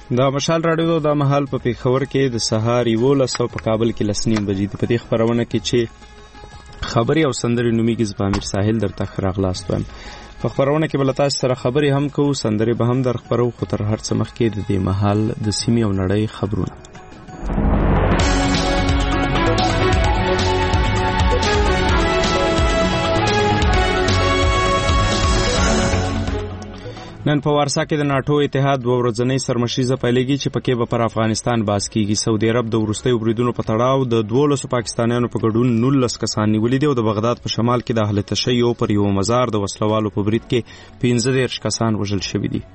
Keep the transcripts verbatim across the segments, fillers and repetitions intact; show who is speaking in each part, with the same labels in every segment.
Speaker 1: دا مشال راډیو د مهال په پیښور کې د سهار یولس او په کابل کې لس نیم بجې د پدې خبرونه کې چې خبري او سندري نومیږي زبامیر ساحل درته خراغلاست وایم. په خبرونه کې بل تاسو سره خبري هم کوو، سندري به هم در خبرو، خو تر هر څه مخکې د دې مهال د سیمې او نړۍ خبرونه. نن په وارسا کې د ناټو اتحاد دوه ورځنۍ سرمشریزه پیلېږي چې پکې به پر افغانستان باز کیږي. سعودي عرب د وروستیو بریدونو په تړاو د دولسو پاکستانیانو په ګډون نولس کسان نیولي دي او د بغداد په شمال کې د اهل تشیع پر یو مزار د وسلوالو په برید کې پنځه دېرش کسان وژل شوي دي.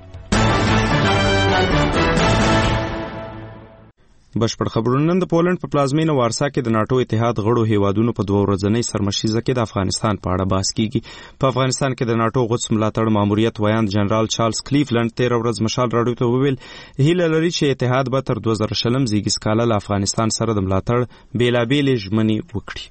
Speaker 1: بشپړ خبرونه. نن د پولند په پلازمینه وارسا کې د ناټو اتحاد غړو هیوادونو په دوه ورځنۍ سرمشریزه کې د افغانستان په اړه بحث کیږي. په افغانستان کې د ناټو غوڅ ملاتړ ماموریت ویاند جنرال چارلز کلیفلند تیر ورځ مشال راډیو ته وویل هیله لري چې اتحاد به تر دوه زره شلم زیږیز کاله له افغانستان سره د ملاتړ بیلابېلې ژمنې وکړي.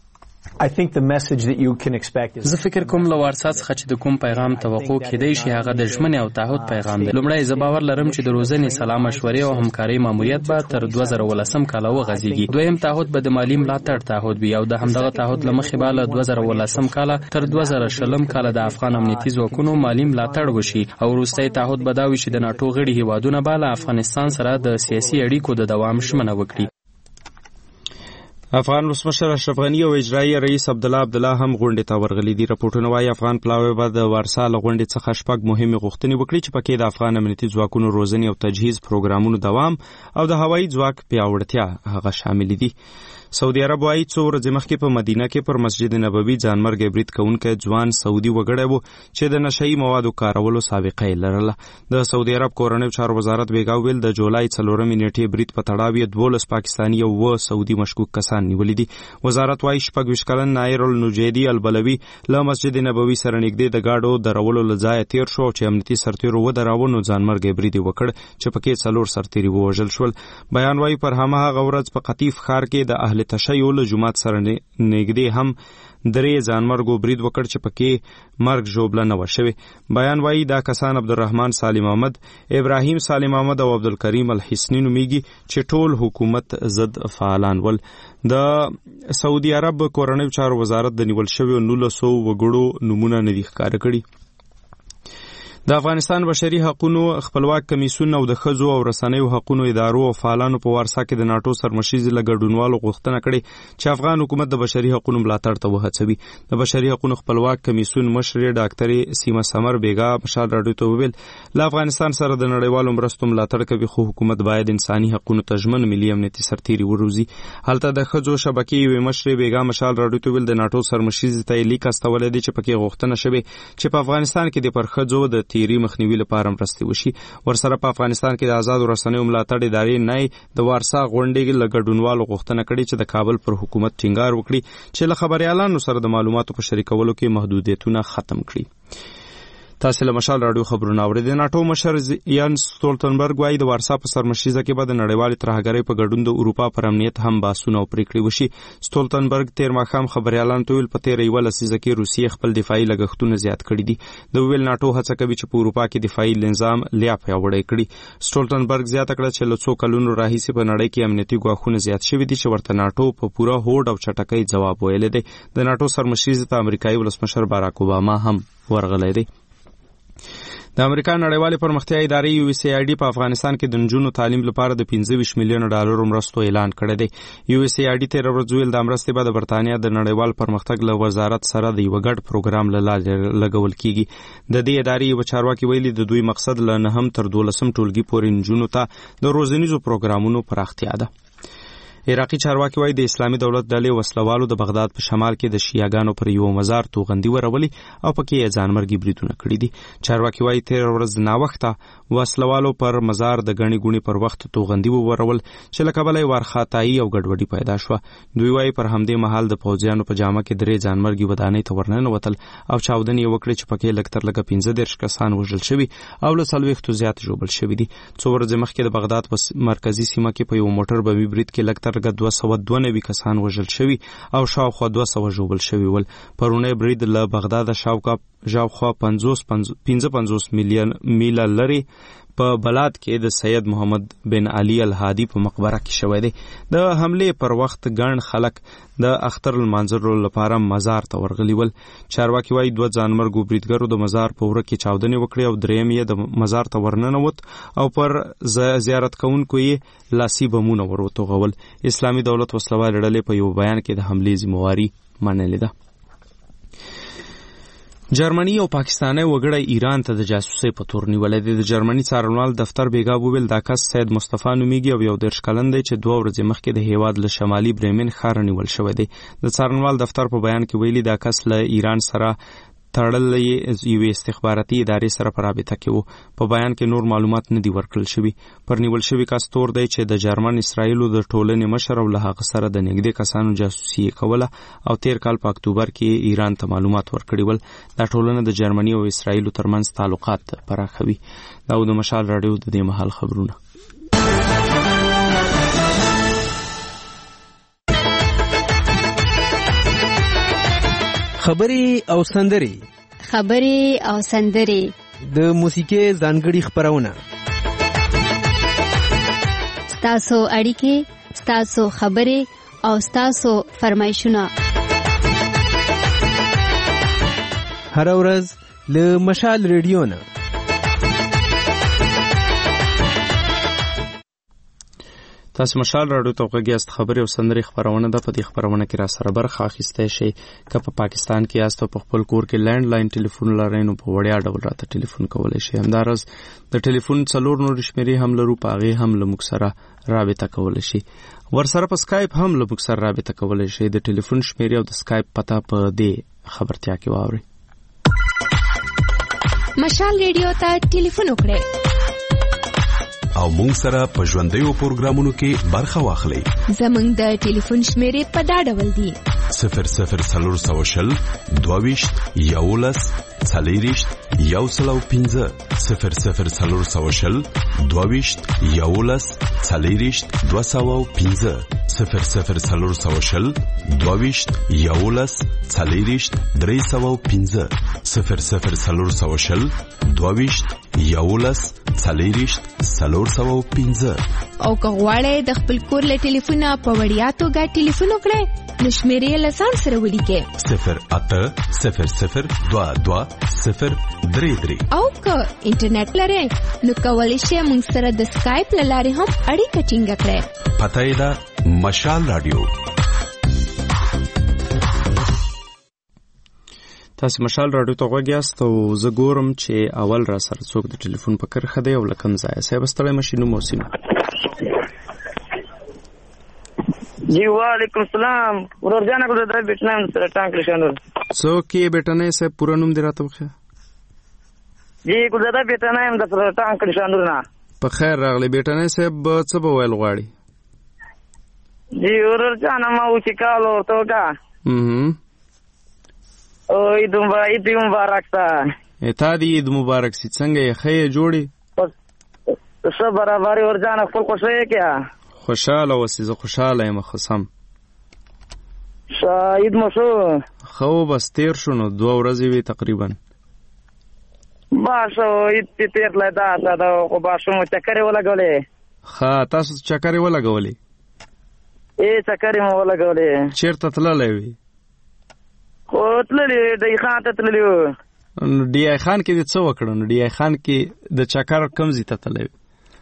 Speaker 2: زه فکر کوم له وارسا څخه چې د کوم پیغام توقع کېدای شي هغه د ژمنې او تعهد پیغام دی. لومړی زه باور لرم چې د روزنې سلا مشورې او همکارۍ ماموریت به تر دوه زره ولسم کاله وغځېږي. دویم تعهد به د مالي ملاتړ تعهد وي او د همدغه تعهد له مخې به له دوه زره ولسم کاله تر دوه زره شلم کاله د افغان امنیتي ځواکونو مالي ملاتړ وشي او وروستی تعهد به دا وي چې د ناټو غړي هیوادونه به له افغانستان سره د سیاسي اړیکو د دوام ژمنه وکړي.
Speaker 1: افغان ولسمشر اشرف غنی او اجرایي رئیس عبدالله عبدالله هم غونډې ته ورغلي دي. راپورټونه وایي افغان پلاوی به د وارسا له غونډې څخه شپږ مهمې غوښتنې وکړي چې پکې د افغان امنیتي ځواکونو روزنې او تجهیز پروګرامونو دوام او د هوایي ځواک پیاوړتیا هغه شامل دي. سعودي عرب وايي څو ورځې مخکې په مدینه کې پر مسجد نبوي ځانمرګي برید کوونکی ځوان سعودي وګړی و چې د نشهیي موادو کارولو سابقه یې لرله. د سعودي عرب کورنیو چارو وزارت بیګا ویل د جولای څلورمې نیټې برید په تړاو یې دولس پاکستاني او اووه سعودي مشکوک کسان نیولي دي. وزارت وايي شپږویشت کلن نایر النجیدي البلوي له مسجد نبوي سره نږدې د ګاډو درولو له ځایه تیر شو چې امنیتي سرتیرو ودراوه نو ځانمرګي برید یې وکړ چې پکې څلور سرتیري ووژل شول. بیان وايي پر هماغه ورځ په قطیف ښار کې د اهل تشیع له جومات سره نږدې هم درې ځانمرګو برید وکړ چې پکې مرګ ژوبله نه وه شوې. بیان وايي دا کسان عبدالرحمن سالم احمد، ابراهیم سالم احمد او عبدالکریم الحسني نومیږي چې ټول حکومت ضد فعالان ول. د سعودي عرب کورنیو چارو وزارت د نیول شویو نولسو وګړو نومونه نه دي ښکاره کړي. د افغانستان بشري حقوقو خپلواک کمیسیون او د ښځو او رسنیو حقوقو ادارو او فعالانو په وارسا کې د ناټو سرمشریزې له ګډونوالو غوښتنه کړې چې افغان حکومت د بشري حقوقو ملاتړ ته وهڅوي. د بشري حقوقو خپلواک کمیسیون مشرې ډاکټرې سیمه سمر بیګا مشال راډیو ته وویل له افغانستان سره د نړیوالو مرستو ملاتړ کوي خو حکومت باید انساني حقوقو ته ژمن ملي امنیتي سرتیري وروزي. هلته د ښځو شبکې یوې مشرې بیګا مشال راډیو ته ویل د ناټو سرمشریزې ته یې لیک استولی دی چې پکې غوښتنه شوې چې په افغانستان کې د پر ښځو د تیری مخنیوي لپاره مرستې وشي. ورسره په افغانستان کې د آزادو رسنیو ملاتړ ادارې نه د وارسا غونډې له ګډونوالو غوښتنه کړې چې د کابل پر حکومت ټینګار وکړي چې له خبريالانو سره د معلوماتو په شریکولو کې محدودیتونه ختم کړي. تاسو له مشال راډیو خبرونه اورئ. د ناټو مشر یانس سټولټنبرګ وايي د وارسا په سرمشریزه کې به د نړیوالې ترهګرۍ په ګډون د اروپا پر امنیت هم بحثونه او پریکړې وشي. سټولټنبرګ تیر ماښام خبريالانو ته ویل په تیره یوه لسیزه کې روسیې خپل دفاعي لګښتونه زیات کړي دي. د ویل ناټو هڅه کوي چې په اروپا کې دفاعي نظام لا پیاوړی کړي. سټولټنبرګ زیاته کړه چې له څو کلونو راهیسې په نړۍ کې امنیتي ګواښونه زیات شوي دي چې ورته ناټو په پوره هوډ او چټکۍ جواب ویلی دی. د ناټو سرمشریزې ته امریکایي ولسمشر باراک اوباما هم ورغلی دی. د امریکا نړیوالې پرمختیا ادارې یو اس ای آی ډي په افغانستان کې د نجونو تعلیم لپاره د پنځه ویشت میلیون ډالرو مرستو اعلان کړی دی. یو اس ای آی ډي تیر ورځ ویل د مرستې به د برتانیا د نړیوال پرمختګ له وزارت سره د یو ګډ پروګرام له لارې لګول کیږي. د دې ادارې یو چارواکي ویلي د دوی مقصد له نهم تر دولسم ټولګي پورې نجونو ته د روزنیزو پروګرامونو پراختیا ده. عراقي چارواکي وايي د اسلامي دولت ډلې وسلوالو د بغداد په شمال کې د شیعاګانو پر یو مزار توغندي ورولي او پکې یې ځانمرګي بریدونه کړي دي. چارواکي وايي تیر ورځ ناوخته وسلوالو پر مزار د غني ګونی پر وخت توغندي ورول چې له کبله ورخاتایي او ګډوډي پیدا شوه. دوی وايي پر همدې مهال د پوځیانو په جامه کې درې ځانمرګي ودانۍ ته ورننوتل او چاودنې یې وکړې چې پکې لږ تر لږه پنځه دېرش کسان وژل شوي او له څلوېښتو زیات ژوبل شوي دي. څو ورځې مخکې د بغداد په مرکزي سیمه کې په یو موټر بمي برید کې لږ تر لږه دوه سوه دوه نوي کسان وژل شوي او شاوخوا دوه سوه ژوبل شوي ول. پرونی برید له بغداد شاوخوا پنځه پنځوس میلیون میله لري په بلاد کې د سید محمد بن علي الهادي په مقبره کې شوی دی. د حملې پر وخت ګڼ خلک د اختر المنظر لپاره مزار ته ورغلي ول. چارواکي وایي دوه ځانمرګو بریدګرو د مزار په وره کې چاودنې وکړې او دریم یې د مزار ته ورننوت او پر زیارت کوونکو یې لاسي بمونه ور وتوغول. اسلامي دولت وسلوالې ډلې په یو بیان کې د حملې ذمہواري منلې ده. جرمني او پاکستاني وګړی ایران ته د جاسوسۍ په تور نیولې دي. د جرمني څارنوال دفتر بیګا وویل دا کس سید مصطفی نومیږي او یو دېرش کلن دی چې دوه ورځې مخکې د هیواد له شمالي برېمن ښار نیول شوی دی. د څارنوال دفتر په بیان کې ویلي دا کس له ایران سره تړل یوې استخباراتي ادارې سره په رابطه کې وو. په بیان کې نور معلومات نه دي ورکړل شوي. پر نیول شوي کس تور دی چې د جرمن اسرائیلو د ټولنې مشر او له هغه سره د نږدې کسانو جاسوسي کوله او تیر کال په اکتوبر کې ایران ته معلومات ورکړي ول. دا ټولنه د جرمني او اسرائیلو ترمنځ تعلقات پراخوي. دا د مشال راډیو د دې مهال خبرونه.
Speaker 3: خبري او سندري
Speaker 4: خبري او سندري
Speaker 3: د موسیقي ځانګړي خبرونه
Speaker 4: ستاسو اړیکې ستاسو خبري او ستاسو فرمایشونه
Speaker 3: هر ورځ له مشال ریډیو نه.
Speaker 1: تاسو مشال راډیو ته غوږیاست. خبري او سندري خبرونه ده. په دې خبرونه کې را سره برخه اخیستی شئ. که په پاکستان کې یاست او په خپل کور کې لینډ لاین ټلیفون لرئ نو په وړیا ډول راته ټلیفون کولی شئ. همداراز د ټلیفون څلور نورې شمېرې هم لرو، په هغې هم له موږ سره رابطه کولی شئ. ورسره په سکایپ هم له موږ سره رابطه کولی شئ. د ټلیفون شمېرې او د سکایپ پته په دې خبرتیا کې واورئ.
Speaker 5: مشال ریډیو ته ټلیفون وکړئ
Speaker 6: او مونږ سره په ژوندیو پروګرامونو کې برخه واخلئ.
Speaker 5: زمونږ د ټلیفون شمیرې په دا ډول دي:
Speaker 6: صفر صفر څلور سوه شل دوه ویشت یولس څلېرویشت یو سل او پنځه صفر صفر څلور سوه شل دوه ویشت یولس څلېرویشت دوه سوه او پنځه صفر صفر څلور سوه شل دوه ویشت یولس څلېرویشت درې سوه او پنځه صفر صفر څلور سوه شل دوه ویشت یولس څلېرویشت څلور سوه او پنځه.
Speaker 5: او که غواړئ د خپل کور له ټلیفونه په وړیا توګه ټلیفون وکړئ نو شمېرې له ځان سره ولیکئ:
Speaker 6: صفر اته صفر صفر دوه دوه صفر درې درې.
Speaker 5: او که انټرنیټ لرئ نو کولی شئ موږ سره د سکایپ له لارې هم اړیکه ټینګه کړئ.
Speaker 6: پته یې ده مشال راډیو.
Speaker 1: تاسو مشال راډیو ته غوږیاست او زه ګورم چې اول را سره څوک د ټلیفون په کرښه دی او له کوم ځایه. صاحب ستړی مشي نوم او سیم.
Speaker 7: جی وعلیکم السلام. ورور جان کو د بیٹنام سره ټانک لشانور.
Speaker 1: څوک یې بیٹنه صاحب پورا نوم دی راته وخه؟
Speaker 7: جی کو د بیٹنام د سره ټانک لشانور نه.
Speaker 1: په خیر راغلی بیٹنه صاحب. څه به ویل غواړي؟
Speaker 7: جی ورور جان ما و چې کال ورته وکا.
Speaker 1: هم
Speaker 7: او عید مبارک عید مبارک تا.
Speaker 1: اته دی عید مبارک سي. څنګه یې خې جوړي؟
Speaker 7: څه برابر ور جان خپل خوشاله کیا؟
Speaker 1: خوشاله اوسې. زه خوشاله یم خصم.
Speaker 7: شاید مو شو
Speaker 1: خو بس تیر شو نو دوه ورځې وي تقریبا.
Speaker 7: باشو عید تیر لدا دا خو باشو مو چکرې ولګولې.
Speaker 1: ښه تاسو چکرې ولګولې؟
Speaker 7: ای چکرې مو ولګولې.
Speaker 1: چیرته تللی وي؟
Speaker 7: خو تللی ډی خان ته تللی و.
Speaker 1: نو ډی آی خان کې دې څه وکړه؟ نو ډی آی خان کې د چکر کوم ځای ته تللی وي؟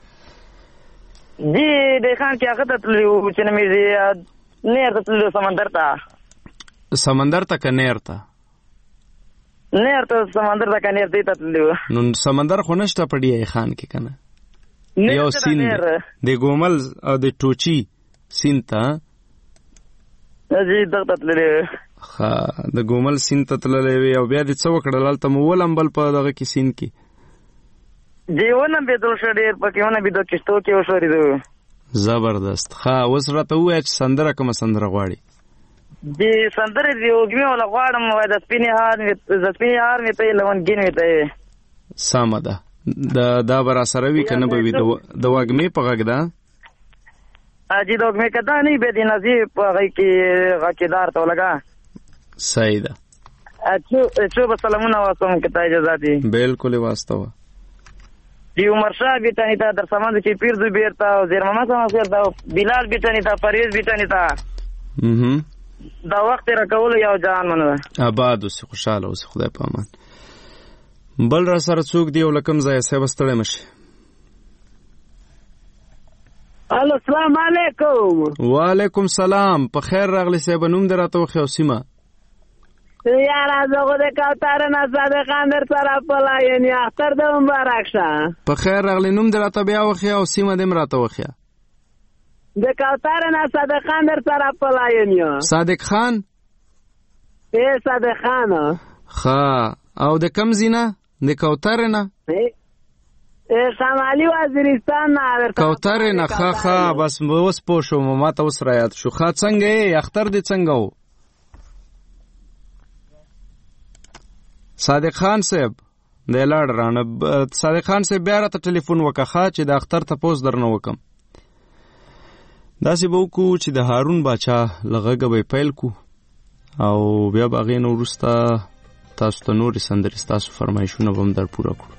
Speaker 7: جی ډی خان کې هغه ته تللی و چې نه مې نیر ته تللی سمندر ته.
Speaker 1: سمندر ته که نیر ته؟
Speaker 7: نیر ته سمندر ته که نیر ته تللی و.
Speaker 1: نو سمندر خو نشته په ډی آی خان کې که نه؟ یو سیند دی د ګومل او د ټوچي سیند ته.
Speaker 7: جی دغه ته تللی و.
Speaker 1: ښه د ګومل سیند ته تللی وي او بیا دې څه وکړل هلته مو ولمبل په دغه کې سیند کې؟
Speaker 7: جی ولمبېدل ښه ډېر پکې ولمبېدو کښتو کې وښورېدو.
Speaker 1: زبردست. ښه اوس راته ووایه چې سندره کومه سندره غواړي؟
Speaker 7: جی سندرې دې وږمې وله غواړم وایي د سپینې هار د سپینې هار مې ته یې لونګین مې ته یې.
Speaker 1: سمه ده. دا به را سره وي که نه به وي؟ د وږمې په غږ ده؟
Speaker 7: جی د وږمې که دا نه وي بیا د نازي په هغې کې غاکېدار ته ولګه.
Speaker 1: صحیح ده.
Speaker 7: څو به سلامونه واستوم که تا اجازه دي؟
Speaker 1: بلکل یې واستوه.
Speaker 7: دی عمر شاه بیٹانی تا در سامان چې پیر زبیر تا زیر محمد صاحب تا بلال بیٹانی تا پرویز بیٹانی تا دا وخت را کول یو جان منو
Speaker 1: آباد اوسې خوشاله اوسې خدای په امان. بل را سره څوک دی او لکم ځای صاحب ستړی مشي.
Speaker 8: الو السلام علیکم.
Speaker 1: وعلیکم سلام. په خیر راغلی صاحب. نوم دې راته وښیه او سیمه.
Speaker 8: یاره زه خو د کوترې نه صادقان در سره پلایم یم. اختر دې مبارک شه.
Speaker 1: په خیر راغلی. نوم دې راته بیا وښیه او سیمه دې هم راته وښیه.
Speaker 8: د کوترې نه صادقان در سره پلایم یم.
Speaker 1: صادق خان؟
Speaker 8: ای صادق خان.
Speaker 1: ښه. او د کوم ځای نه؟ د کوترې نه؟
Speaker 8: شمالي وزیرستان نه.
Speaker 1: کوترې نه. ښه ښه بس اوس پوه شوم. ما ته اوس را یاد شو. ښه څنګه یې؟ اختر دې څنګه و؟ صادق خان صاحب دی لاړ رانه. صادق خان صاحب بیا راته ټلیفون وکړه ښه چې د اختر تپوس درنه وکم. داسې به وکړو چې د هارون باچا له غږه به یې پیل کړو او بیا به هغې نه وروسته تاسو ته نورې سندرې ستاسو فرمایشونه به هم در پوره کړو.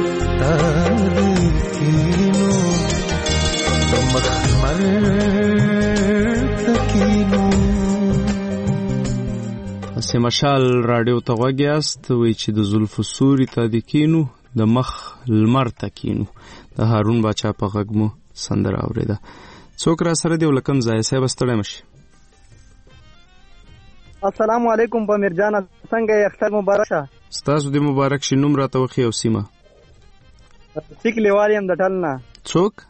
Speaker 9: مخمل
Speaker 1: سیمشال رادیو ته غوږ یاست. وایي چې د زلفو سوري ته د کینو د مخ لمر ته کینو. د هارون باچا په غږ مو سندره اورېده. څوک را سره دی او له کوم ځایه؟ صاحب ستړی مه شي.
Speaker 9: السلام علیکم پامیر جان، څنګه یې؟ اختر مبارک شه.
Speaker 1: ستاسو دې مبارک شي. نوم راته وښیه او سیمه.
Speaker 9: رفیق لیوال یم د ټل نه.
Speaker 1: څوک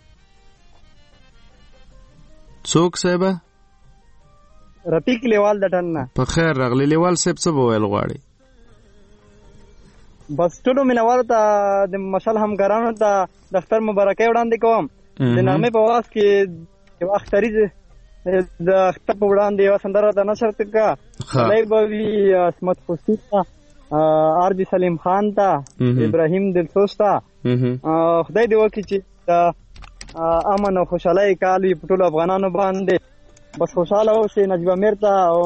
Speaker 1: څوک صاحبه؟
Speaker 9: رفیق لیوال د ټل نه.
Speaker 1: په خیر راغلی لیوال صاحب. څه به ویل غواړئ؟
Speaker 9: بس ټولو مینوالو ته د مشال همکارانو ته د اختر مبارکۍ وړاندې کوم. د نغمې په وخت کې یو اختري د اختر په وړاندې یوه سندره ته نشر کړه. خدای به وي عصمت خوشي ته، آر جي سلیم خان ته، ابراهیم دلسوز ته. خدای دې وکړي چې د امن او خوشحالۍ کال وي په ټولو افغانانو باندې. بس خوشحاله اوسئ. نجیب امیر ته او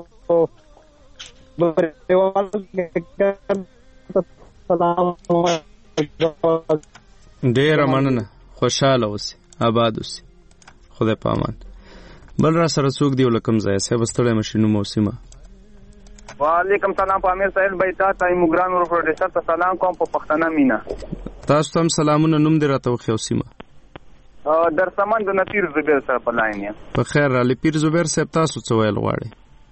Speaker 1: ډیره مننه. خوشحاله اوسئ، آباد اوسئ. خدای په امان. بل را سره څوک دی او له کوم ځایه؟ صاحب ستړی مه شي. نوم او سیمه.
Speaker 10: وعلیکم سلام. پامیر صاحب بای تا ته ایموګران ور پروډوسر ته سلام کوم په پښتنه مینا.
Speaker 1: تاسو ته هم سلامونه. نوم دې راته وښیه او سیمه.
Speaker 10: در سامان د نپیر زبیر سره په لاین یم. په
Speaker 1: خیر رالی پیر زبیر صاحب، تاسو څه ویل غواړئ؟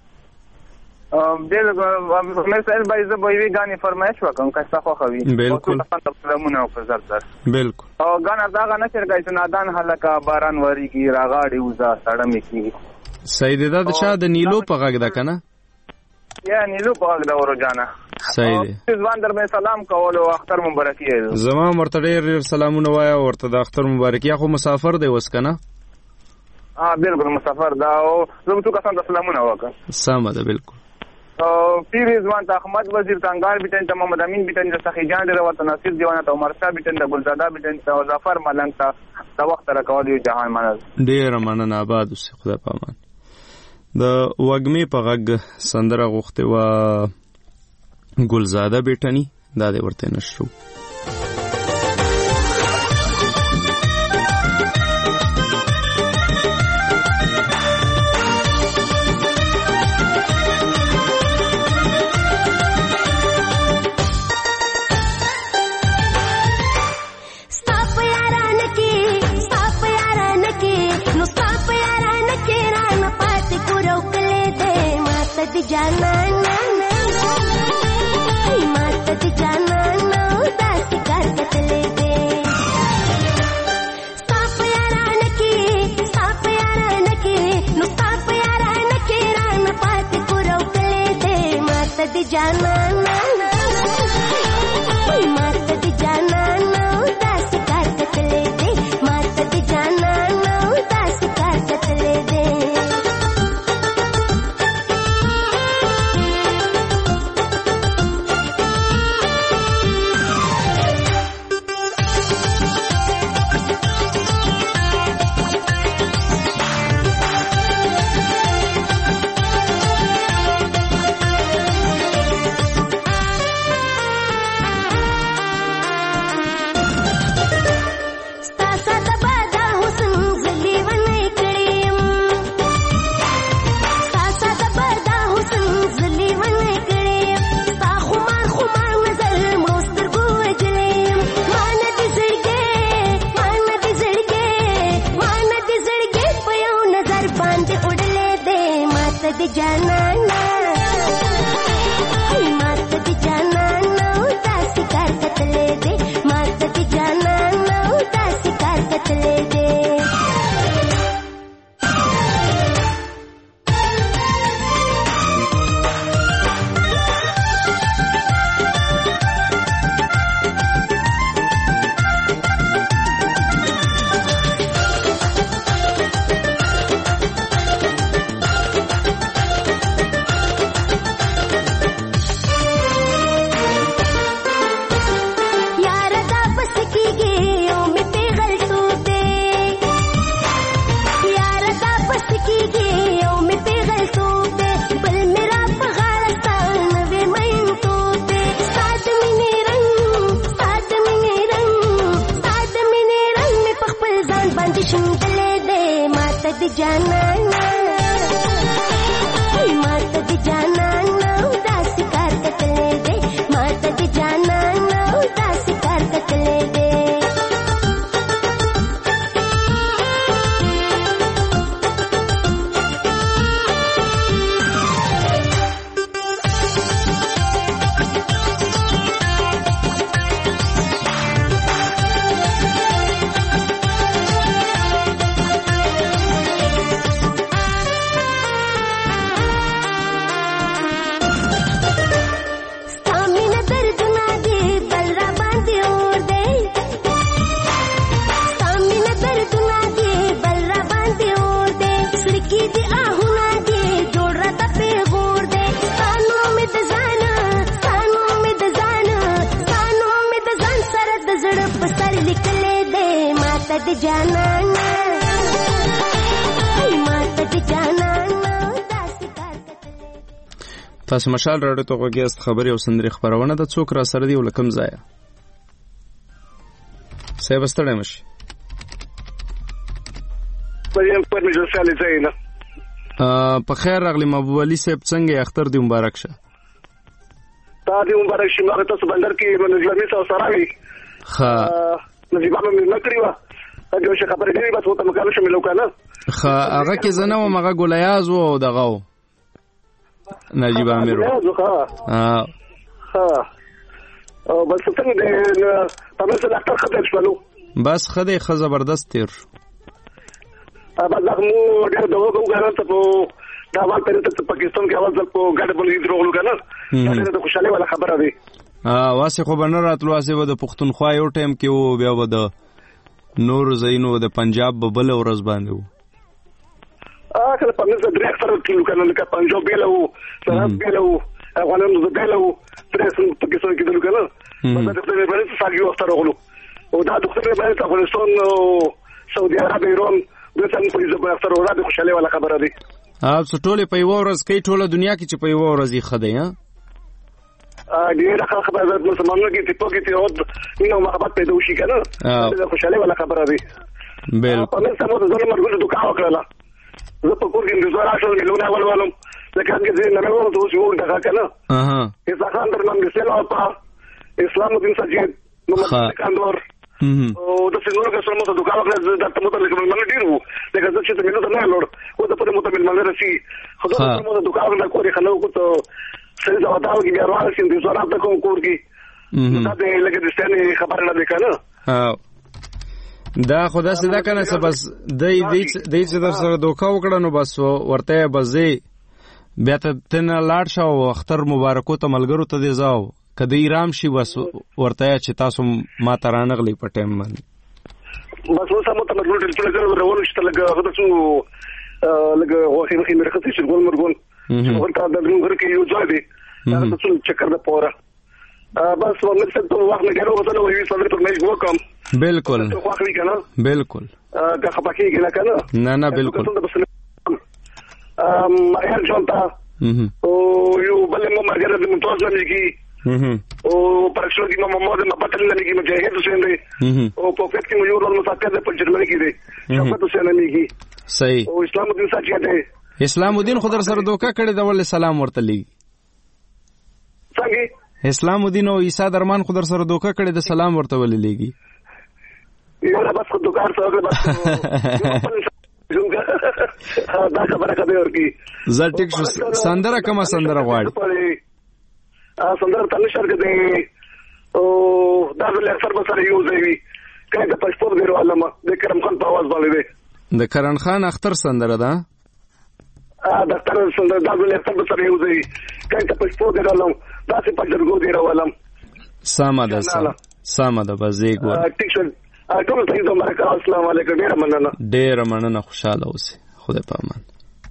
Speaker 10: بیل پامیر صاحب بای زه به یوې ګانې فرمایش وکړم که ستا خوښه وي.
Speaker 1: بلکل
Speaker 10: سلامونه وکړه زر زر.
Speaker 1: بلکل.
Speaker 10: او ګانه دغه نه چرګی چې نادان هلکه باران وریږي راغاړې وځه ساړه مې کېږي.
Speaker 1: صحیح دی. دا د چا د نیلو په غږ ده که نه؟
Speaker 10: یا نیلو په غږ ده ورو جانه.
Speaker 1: صحیح دی.
Speaker 10: ځوان در باندې سلام کولو اختر مبارکي یې.
Speaker 1: زما ورته ډېر ډېر سلامونه وایه. ورته د اختر مبارکي. یا خو مسافر دی اوس که نه؟
Speaker 10: بلکل مسافر ده. او زه به څو کسانو ته سلامونه وکړم.
Speaker 1: سمه ده. بلکل.
Speaker 10: پیر رضوان ته، احمد وزیر ته، انګار بیټن ته، محمد امین بیټن ته، سخی جان ډېره ورته، ناصر دیوانه ته، عمر شاه بیټن ته، ګلزاده بیټن ته او ظفر ملنګ ته د وخت راکول یو جهان منل.
Speaker 1: ډېره مننه. آباد اوسئ. خدای په امان. د وږمې په غږ سندره غوښتې وه ګلزاده بیټني. دا دې ورته نشرو.
Speaker 11: जाना ना मात दी जाना ना दास कर कतले दे साफ यारान की साफ यारान की नु साफ यारान की रान पात कुरो कले दे मात दी जाना ना मात दी जाना ना दास कर कतले दे मात दी जाना ना दास कर कतले दे د جانانا ماته د جانانا
Speaker 1: تاسو مشال راډیو ته غوږیاست. خبري او سندري خبرونه د څوک را سره دی ولکم ځای صاحب ستړی مشي په خیر راغلی محبوب علي صاحب څنګه اختر دی مبارک شه.
Speaker 12: تا دی مبارک شي. ما تاسو بندر کې نجلمي سره سراوي
Speaker 1: ښه
Speaker 12: نجيبه مې نکړی و هغه څه خبرې دی بس وته مکالمه شمه لوکانه
Speaker 1: ښه هغه کې زنه و مغه ګولیاز و دغه نجيب امیرو
Speaker 12: ها ها او بس څنګه د تاسو د اختر خبر شلو
Speaker 1: بس خدای خ زبردست تیر
Speaker 12: ابا زغمو ډېر دغه وګورم ته په دا وخت ته پاکستان کې اواز په ګډ بل هیدرولو کنه دا د خوشاله ولا خبره دی.
Speaker 1: اه واسه خو بنر راتلو واسه و د پښتونخوا یو ټیم کې و بیا و د نور زینو د پنجاب بل ورځ باندې و
Speaker 12: اه کله په نظر درې اختر کلو کنه لکه پنجاب بیلو سراب بیلو افغانانو د بیلو پرېس پاکستان کې دلو کنه په دې په اړه څه ساګیو اختر غلو او دا د خپل باندې افغانستان او سعودي عرب ایران د څنګه په دې په اختر ورته خوشاله ولا خبره دی.
Speaker 1: اه څه ټوله په یو ورځ کې ټوله دنیا کې چې په یو ورځ یې خدای ها
Speaker 12: ا دې راخه خبره ده مسلمانانو کې چې په کې ته او نو محبت پیدا وشي کنه دا خوشاله ولا خبره دی.
Speaker 1: بالکل
Speaker 12: په نن سمو د ځل مرګ د دوکا وکړه زه په کور کې د زړه شول ملونه اول ولوم لکه څنګه چې نه ورته اوس یو دغه کنه
Speaker 1: اها
Speaker 12: اذا خان در من سلام په اسلام دین سجید محمد کاندور او د څنګه که سمو د دوکا وکړه د تاسو ته لکه من ډیرو لکه چې ته مینه نه لور او د پرمو ته من رسي خدای سمو د دوکا وکړه کورې خلکو کو ته سړي دا وتاو کې بیا راځي چې د زړه د کوم کور کې دا دې لکه د ستنې خبره نه ده کنه
Speaker 1: دا خدا سي دا کنه څه بس دای دې دې چې در سره دوکا وکړه نو بس ورته بزې بیا ته تن لاړ شو اختر مبارکو ته ملګرو ته دې زاو کدی رام شي بس ورته چې تاسو ما ترانغلی په ټیم باندې
Speaker 12: بس اوسه مو ته مطلب ټول ټول ورول شته لګه هغه څو لګه وخت مخې مرخه چې ګول مرګون چې ورته د غر کې یو ځای دی دا څه چکر د پوره بس ورنه څه ته وخت نه غواړم ته نو یې صدر پر مېج وکم
Speaker 1: بالکل بالکل
Speaker 12: که خپکی کنه کنه
Speaker 1: نه نه بالکل
Speaker 12: ام هر جونتا او یو بل مو مرګره د متوازن لګي او پرښو کې مو مو د مپتل لګي مجاهد حسین دی او په فکر کې یو ورو مساکه د پنځرمنه کې دی شفقت حسین لګي
Speaker 1: صحیح
Speaker 12: او اسلام الدین سچ دی
Speaker 1: اسلام الدین خو در سره دوکا کړی دا ول سلام ورته لګي
Speaker 12: څنګه
Speaker 1: اسلام الدین او عیسی درمان خو در سره دوکا کړی د سلام ورته ول لګي
Speaker 12: یو نه بس خو دوکار سره بس دا خبره کوي ورکی
Speaker 1: زه ټیک شو سندره کومه سندره غواړي
Speaker 12: ا سندره تل شرګ دی او دا ول اکثر به سره یو ځای کله د پښتو ډیرو علامه د کرم خان په आवाज باندې دی
Speaker 1: د کرن خان اختر سندره ده
Speaker 12: ا د اختر سندره دا ول اکثر به سره یو ځای کله د پښتو ډیرو علامه دا څه په درګو ډیرو علامه
Speaker 1: ساده ساده بزیګ و
Speaker 12: ټیک شو ټول ته د مرکه السلام علیکم ډیر مننه
Speaker 1: ډیر مننه خوشاله اوسئ خدای په امان.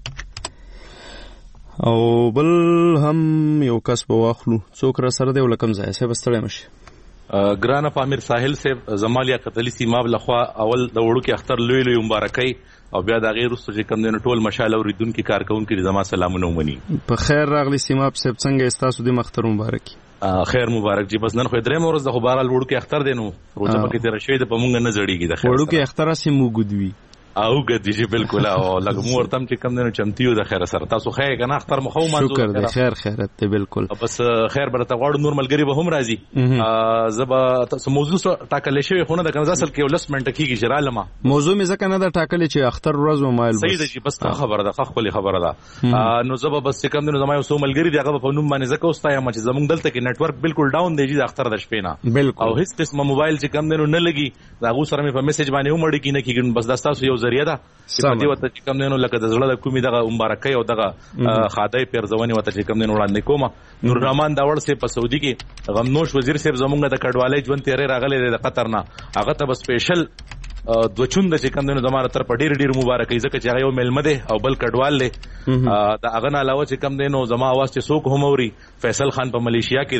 Speaker 1: او بل هم یو کس په واخلو څوک را سره دی ولکم ځای سه بستړی مشي
Speaker 13: ګران پامیر ساحل صاحب زمالیا قتلی سیماب لخوا اول د وړو کې اختر لوی لوی مبارکي او بیا د غیر رسو چې کم دین ټول مشاله اوریدونکو کارکونکو دې زما سلامونه ومني.
Speaker 1: په خیر راغلی سیماب صاحب څنګه استاسو د مختر مبارکي
Speaker 13: خیر مبارک جی بس نن خو درې مورز د خبر وړو کې اختر دینو روزه پکې تیر شوی د پمونګ نه زړیږي د خیر
Speaker 1: وړو کې اختر سي مو ګدوي
Speaker 13: او ګدی جی بالکل او لګ مور تم چې کم دینو چمتیو د خیر سره تاسو خیر کنه اختر مخو ما
Speaker 1: شکر د خیر خیرت ته بالکل
Speaker 13: بس خیر برته غواړو نور ملګری به هم راځي زبا تاسو موضوع ټاکل شوی خو نه د کنه اصل کې ولس منټ کیږي جرالما
Speaker 1: موضوع مې ځکه نه د ټاکل چې اختر ورځ و مایل
Speaker 13: صحیح ده چې بس خبره ده خپل خبره ده نو زبا بس کم دینو زما یو سو ملګری دغه په نوم باندې ځکه اوستا یم چې زمونږ دلته کې نتورک بالکل ډاون دی د اختر د شپې نه او هیڅ قسمه موبایل چې کم دینو نه لګي دا غو سره مې په میسج باندې ومړی کې نه کیږي بس داستاسو یو ذریعہ ده په دې وته چې کم دینو لکه د زړه د کومي دغه مبارکي او دغه خادای پیرزونی وته چې کم دینو وړاندې کومه نور رحمان داوړ سه په سعودي کې غمنوش وزیر صاحب زمونږ د کډوالۍ ژوند تیرې راغلي د قطر نه هغه ته سپیشل دو چوند چې کم دینو زماره تر په ډیر ډیر مبارکي ځکه چې هغه یو ملمه ده او بل کډوال له دا هغه نه علاوه چې کم دینو زما आवाज چې څوک هم اوري فیصل خان په ملیشیا کې ده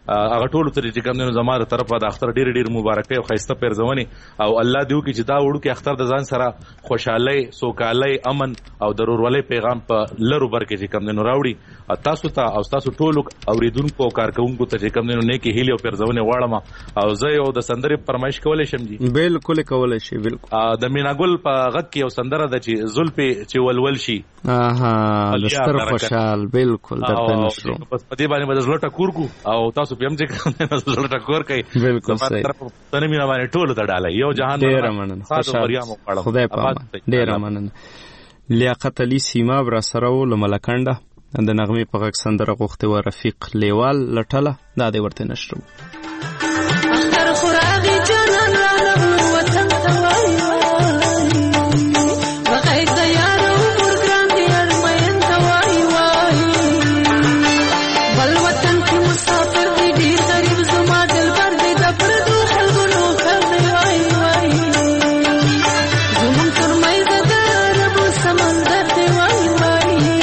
Speaker 13: هغه ټول ته چې کوم نو زماره طرفه د اختر ډیر ډیر مبارکي او خیسته پرځونی او الله دیو کې چې دا وړو کې اختر د ځان سره خوشحالي سوکالي امن او ضرورولي پیغام په لرو بر کې چې کوم نو راوړي تاسو ته او تاسو ټول اوریدونکو او کارکونکو ته چې کوم نو نیکی هیلو پرځونه واړم او زه یو د سندرې فرمایش کولای شم جی
Speaker 1: بالکل کولای شي بالکل
Speaker 13: د مینا په غږ کې یو سندره ده چې زلفې چې ولول شي
Speaker 1: اها لستر خوشحال بالکل درته نشو
Speaker 13: بس په دې باندې به زړه ټکور کو او تاسو په هم چې زړه ټکور کوي
Speaker 1: بالکل صحیح
Speaker 13: تنه مینا باندې ټول ته ډالای یو جهان
Speaker 1: ډیر مننه خوشحال خدای پاک ډیر مننه لیاقت علي سیما برا سره ول ملکنده د نغمه په غږ سندره غوښته و رفیق لیوال لټله دا دې ورته نشو
Speaker 14: اختر خوراغي جنان را وطن توای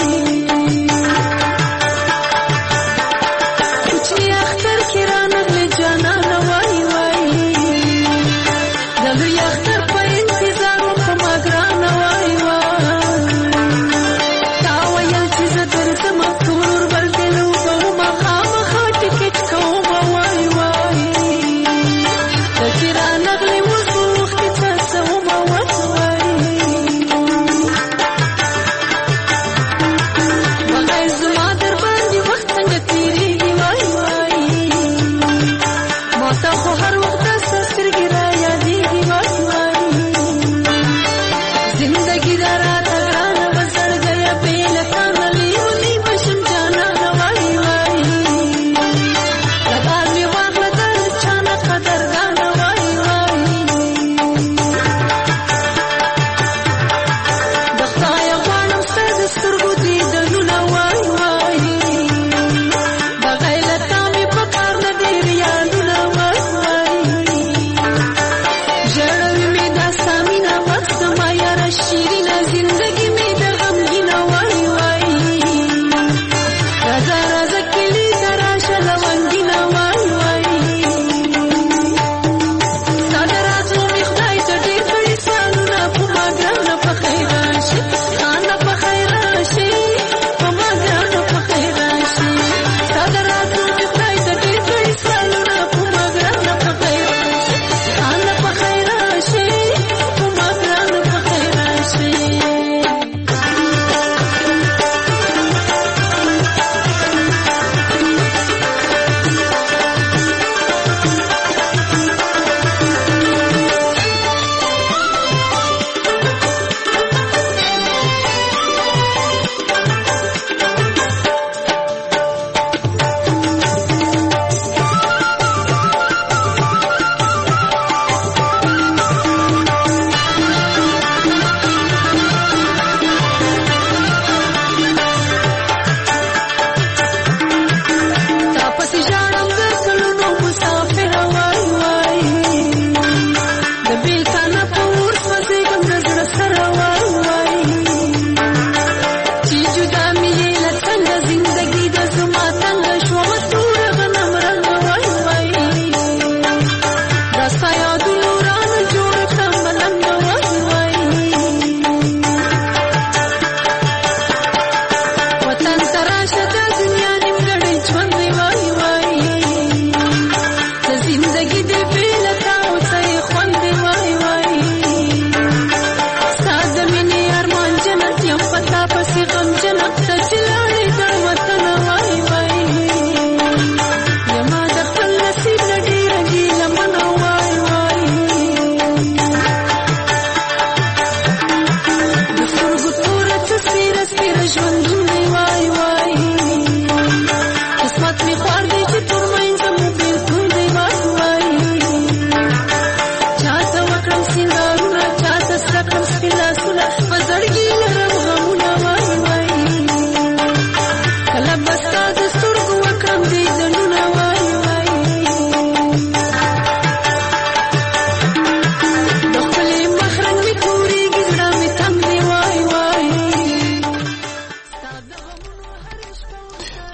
Speaker 15: Thank you.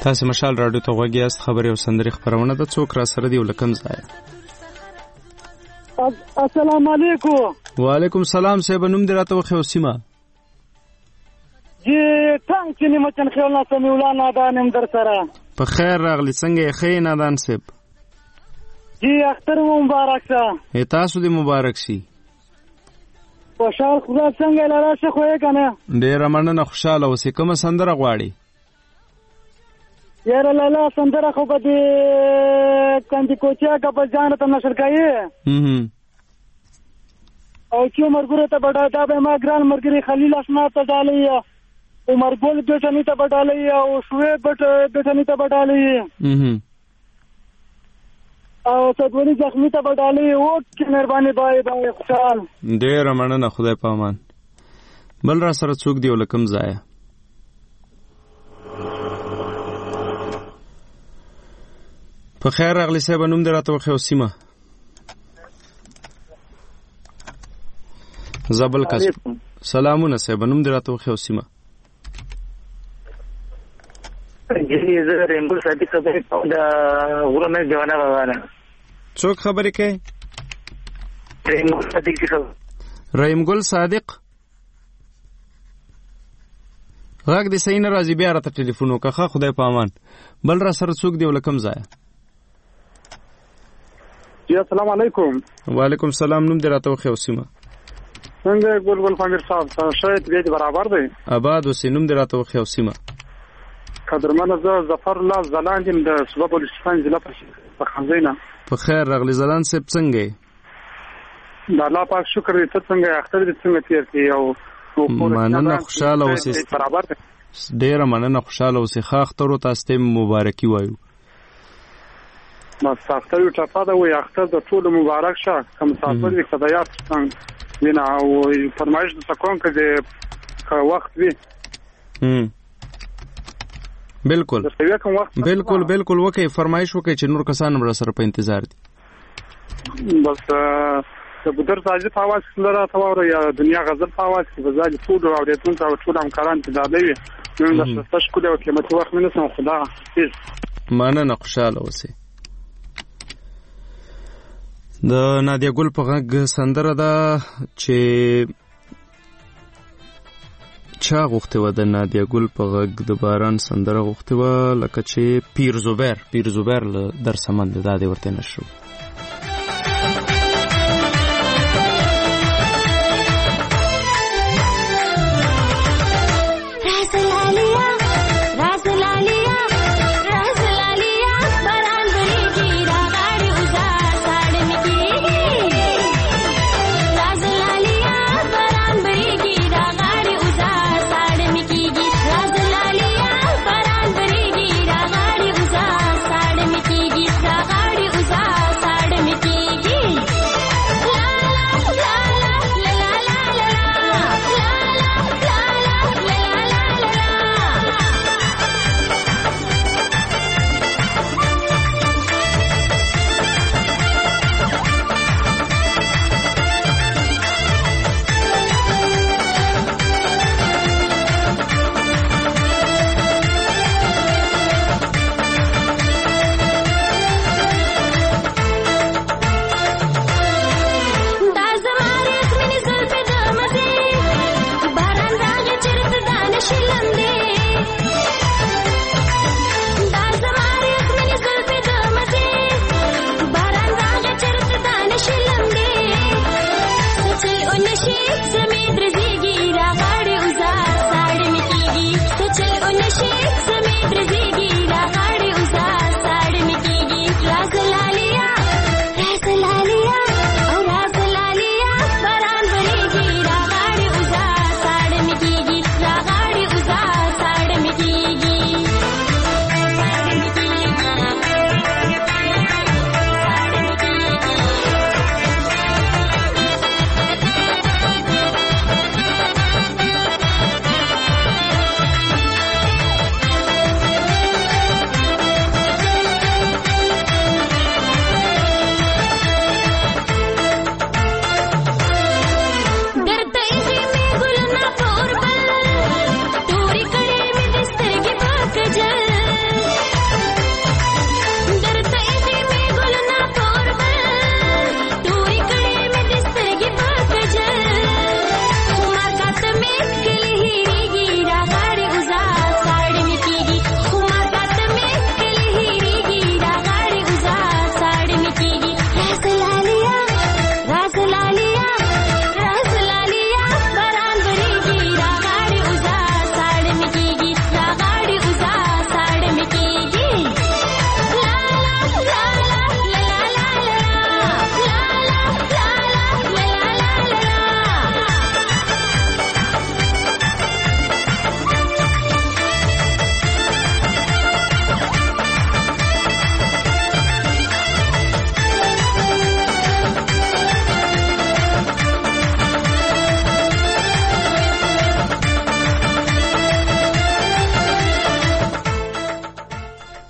Speaker 1: تاسو مشال رادیو ته غوږ یاست. خبرې او سندرې خبرونه د څوک را سره دی ولکم ځای.
Speaker 15: السلام علیکم.
Speaker 1: وعلیکم السلام. صاحب نوم دې راته وخیو سیمه؟
Speaker 15: جی څنګه چې نیمه چن خیال نه سمیولا نادان هم در سره.
Speaker 1: په خیر راغلی. څنګه یې ښه نادان صاحب؟
Speaker 15: جی اختر مو مبارک شه.
Speaker 1: تاسو دې مبارک شي.
Speaker 15: خوشحال خدا څنګه لاله شه خو یې کنه.
Speaker 1: ډېره مننه. خوشاله اوسې. کومه سندره غواړي؟
Speaker 15: یاره لاله سندره خو به دې کندې کوچیا کا په ځان ته نشر کوي او چې مرګره ته بډا دا به ما ګران مرګري خلیل اسما ته ډالې عمر ګل بیٹنی ته بډالې او شوې بټ بیٹنی ته بډالې او تدونی زخمی ته بډالې او چې مهرباني بای بای خوشحال.
Speaker 1: ډېره مننه. خدای په امان. بل را سره څوک دی ولکم ځای؟ په خیر راغلی. صاحب نوم دې راته وخیو سیمه؟ زبل کس. سلامونه صاحب نوم دې راته وخیو سیمه؟
Speaker 7: جی زه رحیم ګل صادق خبرې کوم د غرونه جوانا بابا.
Speaker 1: څوک خبرې کوي؟
Speaker 7: رحیم ګل صادق خبر.
Speaker 1: رحیم ګل صادق. غږ دې صحیح نه راځي. بیا راته ټلیفون وکړه. خدای په امان. بل را سره څوک دی ولکم ځای؟
Speaker 15: جی السلام علیکم.
Speaker 1: وعلیکم السلام. نوم دې راته وخیو سیمه؟
Speaker 15: څنګه ګل ګل فامیر صاحب شاید دې برابر دی.
Speaker 1: آباد اوسې. نوم دې راته وخیو سیمه؟
Speaker 15: قدرمنه زه ظفر الله زلاند یم د صوبه بلوچستان ضلع په خنزینا.
Speaker 1: په خیر راغلی. زلاند صاحب څنګه یې؟
Speaker 15: د الله پاک شکر دې. ته څنګه یې؟ اختر دې څنګه تیر کړې؟ او
Speaker 1: مننه. خوشاله اوسې.
Speaker 15: برابر دی.
Speaker 1: ډېره مننه. خوشاله اوسې. ښه اختر و. تاسو ته مبارکي وایو.
Speaker 15: بس اختر یو ټپه ده وایي. اختر د ټولو مبارک شه. که مسافر وي که د یاد وینه او فرمایش درته کوم که د وخت وي.
Speaker 1: بالکل بالکل بالکل وکړئ. فرمایش وکړئ چې نور کسان هم را سره په انتظار دي.
Speaker 15: بس د ګودر ساجد په اواز کې لره ته واوره یا دنیا غزل په اواز کې به زاجد ټول اورېدونکو او ټول همکاران ته ډالۍ وي. نن د ستاسو ښکلي او قیمتي وخت مې نسم. خدا حافظ.
Speaker 1: مننه. خوشحاله اوسئ. د نادیه ګل په غږ سندره ده چې چا غوښتې وه. د نادیه ګل په غږ د باران سندره غوښتې وه لکه چې پیر زبیر پیر زبیر له درسمند دا دې ورته نشو.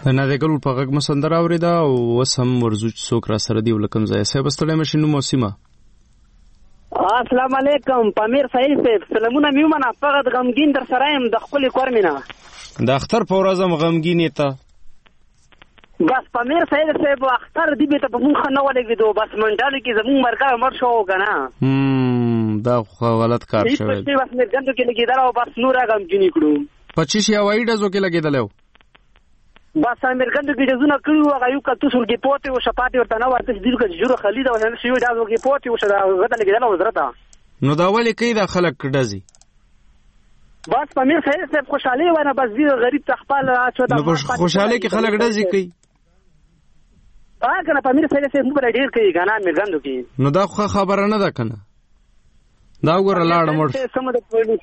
Speaker 1: نادې ګل په غږ مو سندره اورېده او اوس هم ورځو چې څوک را سره دی ولکم ځای صاحب ستړی مشي نوم او سیمه.
Speaker 8: السلام علیکم پامیر صاحب صاحب سلامونه مې ومنه فقط غمګین در سره یم د ښکلې کور مې نه
Speaker 1: د اختر په ورځ هم غمګین یې ته
Speaker 8: بس پامیر صاحب صاحب اختر دی به ته په مونږ نه ولګېدو بس منډالو کې زمونږ مرګه مړ شو که نه
Speaker 1: دا خو غلط کار شوی
Speaker 8: دی بس میرګندو کې لګېدل او بس نور غمګینې کړو
Speaker 1: پچیس یا هوایي ډزو کې لګېدلی و
Speaker 8: بس میرګندو کې ډزونه کړي وو هغه یو کلتوس ورګې پوتې و شپاتې ورته نه ورته دي که جوړه خلیده و نه شوي ډاز ورګې پوتې و هغه ته لګېدله و زړه ته
Speaker 1: نو دا ولې کوي دا خلک ډزي
Speaker 8: بس پامیر صاحب صاحب خوشحالي وای نه بس دی غریب ته خپل
Speaker 1: نو په خوشحالۍ کې خلک ډزي کوي
Speaker 8: ها کنه پامیر صاحب صاحب موږ ډېر کوي کنه میرګندو کې
Speaker 1: نو دا خو خبره نه ده کنه دا وګوره لاړ مړ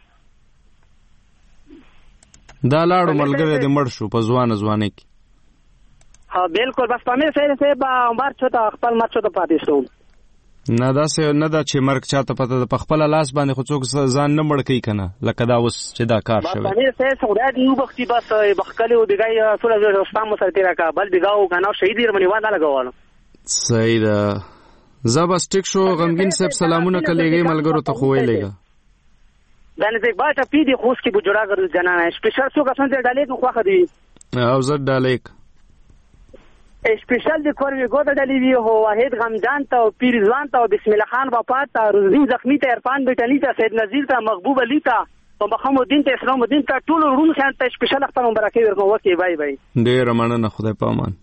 Speaker 1: دا لاړو ملګری دې مړ شو په ځوانه ځوانۍ کې
Speaker 8: ها بالکل بس پامیر صاحب صاحب مار چوته خپل مار چوته پاتې شو
Speaker 1: نه داسې نه ده چې مرګ چاته پته ده په خپله لاس باندې خو څوک ځان نه مړ کوي که نه لکه دا اوس چې دا کار شوی
Speaker 8: پامیر صاحب خدای دې وبخښي بس بخښکلې و بېګا ټوله شپه مو سره تېره کړه بل بېګا و که نه شهید یې رمنې وا نه لګولو
Speaker 1: صحیح ده زه بس ټیک شو غمګین صاحب سلامونه که لیږئ ملګرو ته خو ویلېږه
Speaker 8: دا نزدیک باید پی دی خوش کی بو جوړا ګرځي جنانه سپیشل څو کسان دې ډالې کو خوخه دی
Speaker 1: او زه ډالې
Speaker 8: سپیشل د کوروي ګوت ډالې دی هو واحد غمجان ته او پیرزوان ته او بسم الله خان وفات ته روزین زخمی ته عرفان بیٹلی ته سید نذیر ته محبوب علی ته او محمد الدین ته اسلام الدین ته ټول ورونو خان ته سپیشل اختر مبارکي ورکو وکي بای بای
Speaker 1: ډېر مننه خدای په امان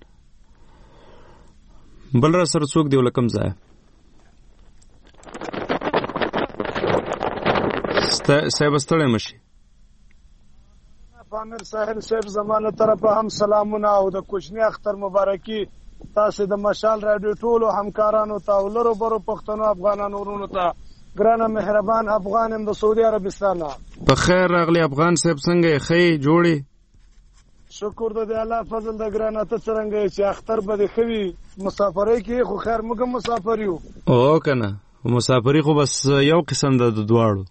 Speaker 1: بل را سره څوک دی ولکم ځای صاحب ستړی مشي
Speaker 16: پامیر صاحب صاحب زمانه طرفه هم سلامونه او د کوچنی اختر مبارکي تاسو د مشال رادیو ټولو همکارانو ته او لرو برو پښتنو افغانانو ورونو ته ګرانه مهربان افغان هم د سعودي عربستان
Speaker 1: په خیر راغلی افغان صاحب څنګه یې ښې جوړې
Speaker 16: شکر د الله فضل د ګرانه ته څرنګه چې اختر به دې ښه وي مسافرۍ کې خو خیر موږ هم مسافر یو
Speaker 1: او که نه مسافري خو بس یو قسم ده د دواړو